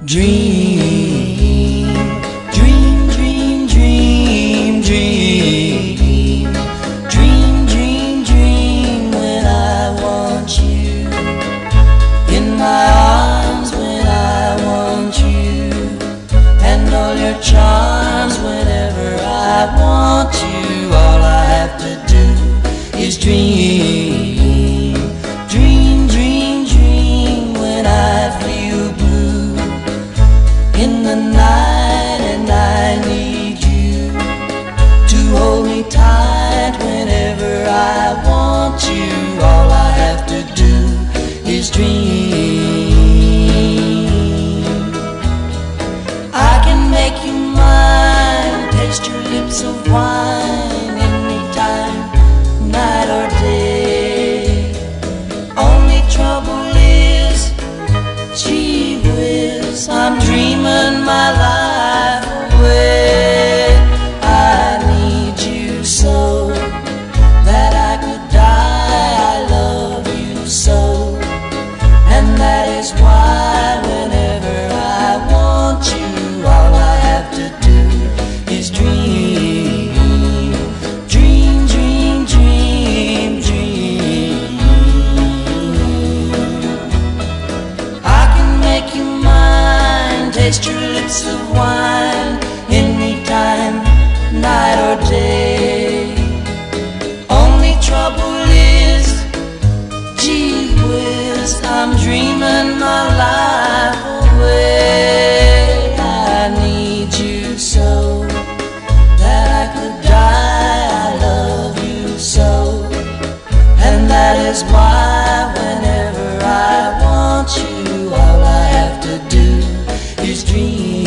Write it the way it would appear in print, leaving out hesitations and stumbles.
Dream, dream, dream, dream, dream. Dream, dream, dream when I want you. In my arms when I want you. And all your charms whenever I want you. All I have to do is dream. Dream, dream, dream when I feel blue in the night and I need you to hold me tight whenever I want you. All I have to do is dream. I can make you mine, taste your lips of wine anytime, night or day. Only trouble is, gee whiz, I'm dreaming my life away. I need you so that I could die. I love you so, and that is why whenever I want you, all I have to do is dream. Dream, dream, dream, dream. I can make you mine, taste your lips of wine anytime, night or day. Only trouble is, gee whiz, I'm dreaming my life away. I need you so that I could die. I love you so, and that is why whenever I want you, all I have to do is dream.